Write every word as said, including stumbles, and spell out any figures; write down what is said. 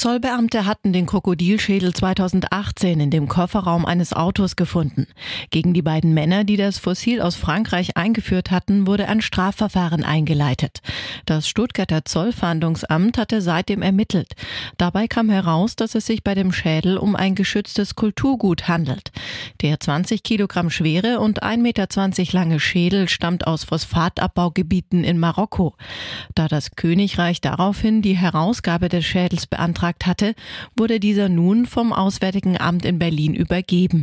Zollbeamte hatten den Krokodilschädel zweitausendachtzehn in dem Kofferraum eines Autos gefunden. Gegen die beiden Männer, die das Fossil aus Frankreich eingeführt hatten, wurde ein Strafverfahren eingeleitet. Das Stuttgarter Zollfahndungsamt hatte seitdem ermittelt. Dabei kam heraus, dass es sich bei dem Schädel um ein geschütztes Kulturgut handelt. Der zwanzig Kilogramm schwere und ein Meter zwanzig lange Schädel stammt aus Phosphatabbaugebieten in Marokko. Da das Königreich daraufhin die Herausgabe des Schädels beantragt hatte, wurde dieser nun vom Auswärtigen Amt in Berlin übergeben.